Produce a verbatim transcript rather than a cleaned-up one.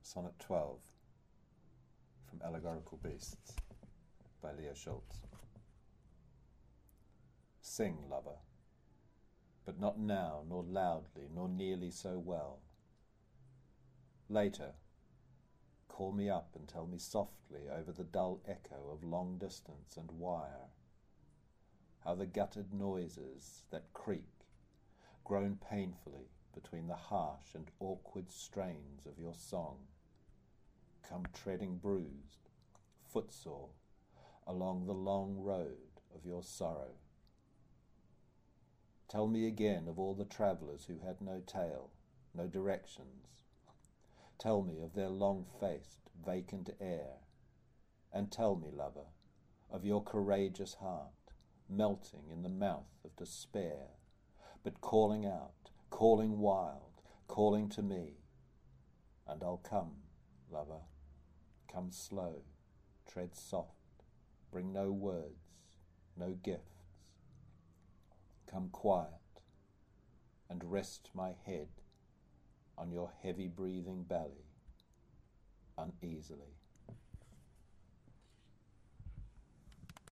Sonnet twelve from Allegorical Beasts by Leo Schultz. Sing, lover, but not now, nor loudly, nor nearly so well. Later, call me up and tell me softly over the dull echo of long distance and wire, how the guttered noises that creak, groan painfully between the harsh and awkward strains of your song, come treading bruised, footsore, along the long road of your sorrow. Tell me again of all the travellers who had no tale, no directions. Tell me of their long-faced, vacant air, and tell me, lover, of your courageous heart, melting in the mouth of despair, but calling out, calling wild, calling to me. And I'll come, lover, come slow, tread soft, bring no words, no gifts. Come quiet, and rest my head on your heavy-breathing belly uneasily.